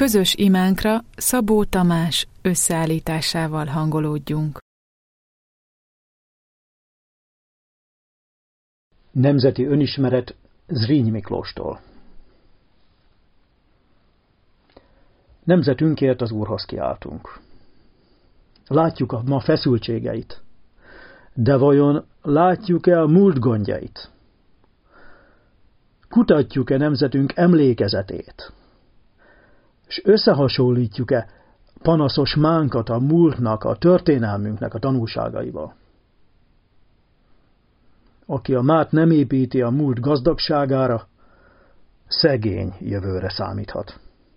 Közös imánkra Szabó Tamás összeállításával hangolódjunk. Nemzeti önismeret Zrínyi Miklóstól. Nemzetünkért az Úrhoz kiáltunk. Látjuk a ma feszültségeit, de vajon látjuk-e a múlt gondjait? Kutatjuk-e nemzetünk emlékezetét? És összehasonlítjuk-e panaszos mánkat a múltnak, a történelmünknek a tanulságaival? Aki a mát nem építi a múlt gazdagságára, szegény jövőre számíthat.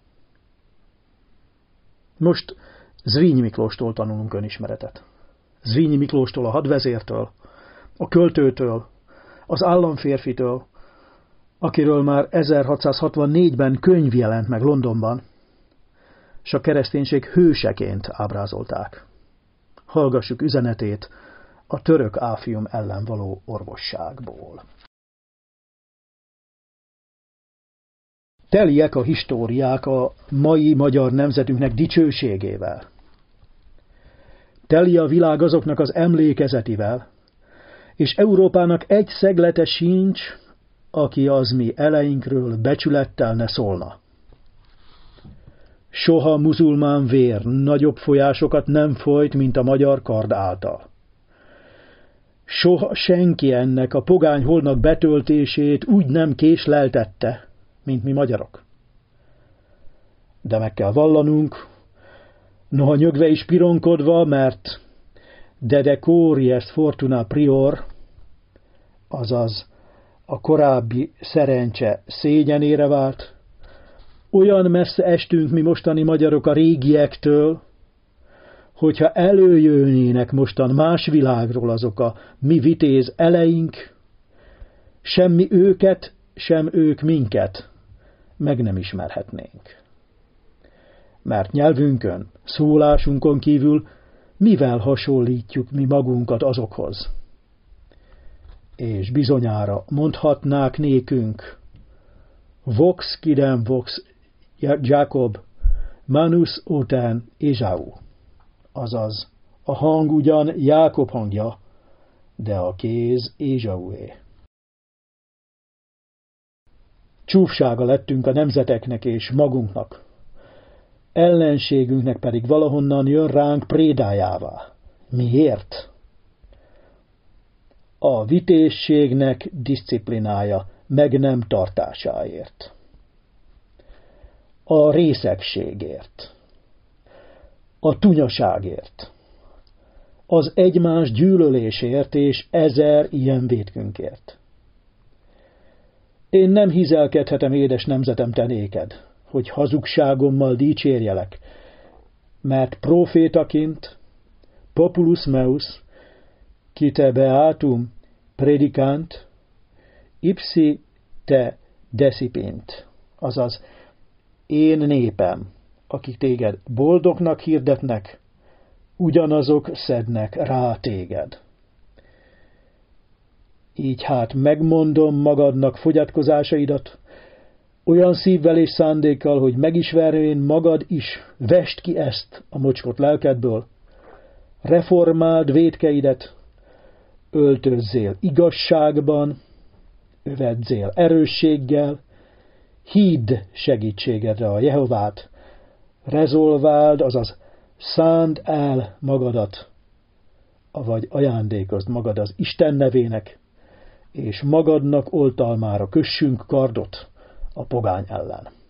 Most Zrínyi Miklóstól tanulunk önismeretet. Zrínyi Miklóstól, a hadvezértől, a költőtől, az államférfitől, akiről már 1664-ben könyv jelent meg Londonban, és a kereszténység hőseként ábrázolták. Hallgassuk üzenetét a török áfium ellen való orvosságból. Teliek a históriák a mai magyar nemzetünknek dicsőségével. Teli a világ azoknak az emlékezetivel, és Európának egy szeglete sincs, aki az mi eleinkről becsülettel ne szólna. Soha muzulmán vér nagyobb folyásokat nem folyt, mint a magyar kard által. Soha senki ennek a pogány holdnak betöltését úgy nem késleltette, mint mi magyarok. De meg kell vallanunk, noha nyögve is pironkodva, mert de decori est fortuna prior, azaz a korábbi szerencse szégyenére vált, olyan messze estünk mi mostani magyarok a régiektől, hogyha előjönnének mostan más világról azok a mi vitéz eleink, semmi őket, sem ők minket meg nem ismerhetnénk. Mert nyelvünkön, szólásunkon kívül mivel hasonlítjuk mi magunkat azokhoz? És bizonyára mondhatnák nékünk, vox quidem vox Jacob, manus után Ézsau, azaz a hang ugyan Jákob hangja, de a kéz Ézsaué. Csúfsága lettünk a nemzeteknek és magunknak, ellenségünknek pedig valahonnan jön ránk prédájává. Miért? A vitézségnek diszciplinája meg nem tartásáért. A részegségért. A tunyaságért. Az egymás gyűlölésért és 1000 ilyen vétkünkért. Én nem hizelkedhetem, édes nemzetem, te néked, hogy hazugságommal dicsérjelek, mert profétaként, populus meus, qui te beatum predicant, ipsi te decipint, azaz én népem, akik téged boldognak hirdetnek, ugyanazok szednek rá téged. Így hát megmondom magadnak fogyatkozásaidat, olyan szívvel és szándékkal, hogy megismervén magad is, vesd ki ezt a mocskot lelkedből, reformáld vétkeidet, öltözzél igazságban, övedzél erősséggel, hidd segítségedre a Jehovát, rezolváld, azaz szánd el magadat, avagy ajándékozd magad az Isten nevének, és magadnak oltalmára kössünk kardot a pogány ellen.